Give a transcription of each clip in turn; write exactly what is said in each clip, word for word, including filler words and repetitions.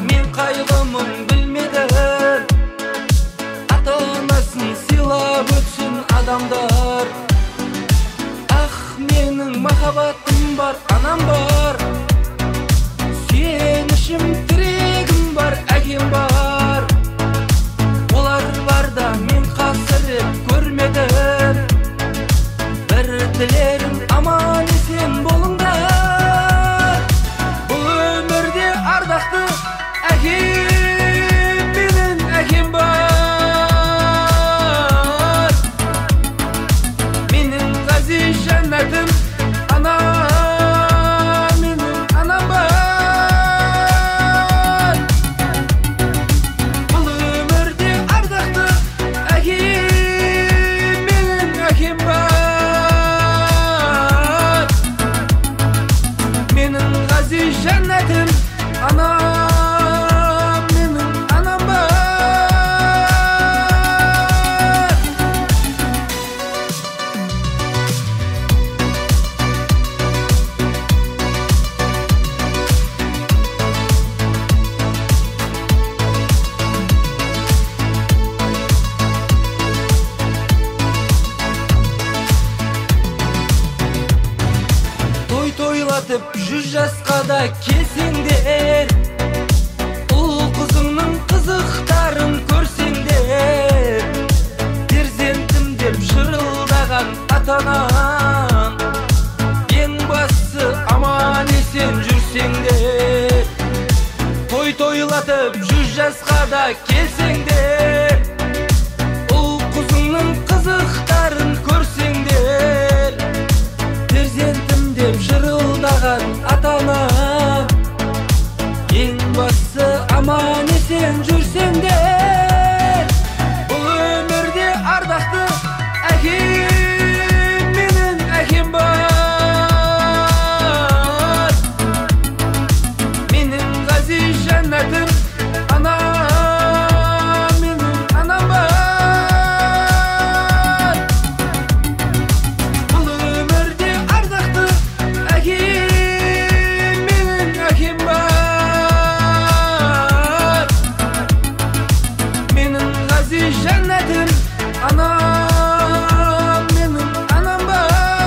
мен кайгымын билмедим. Ата-анасын сыйлап өтсүн адамдар. Ах, менің махаббатым бар, анам бар. Сүйенішім, тірегім бар, әкем бар. Олар барда мен қасірет көрмедім. Бір тілерім аман есен болыңдар. Бұл өмірде ардақты әкем, менің әкем бар. Менің ғазиз жәннәтім анам, менің анам бар. Бұл өмірде ардақты әкем, менің әкем бар. Менің ғазиз жәннәтім анам, менің анам бар. Той тойлатып жүз жасқа да келсеңдер, ұл қызыңның қызықтарын көрсеңдер, перзентім деп шырылдаған ата-анам, ең бастысы аман есен жүрсеңдер. Той тойлатып жүз жасқа да келсеңдер, ұл қызыңның қызықтарын көрсеңдер, перзентім деп жырылдаған ата-анам, ең бастысы аман есен жүрсеңдер. Бұл өмірде ардақты әкем, менің әкем бар. Менің ғазиз жәннәтім анам, менің анам бар. Бұл өмірде ардақты әкем, менің әкем бар. Менің ғазиз жәннәтім анам, менің анам бар.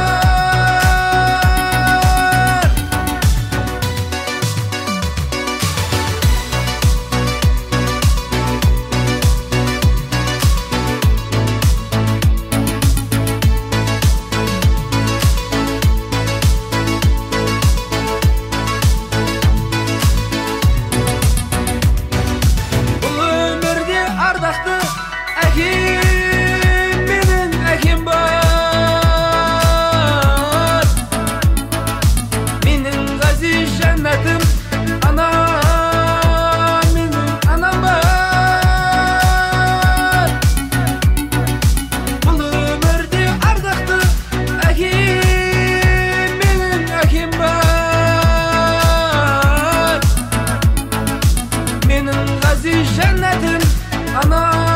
Бұл өмірде ардақты әкем, менің әкем бар. Менің ғазиз жәннәтім анам, менің анам бар. Бұл өмірде ардақты әкем, менің әкем бар. Менің ғазиз жәннәтім анам.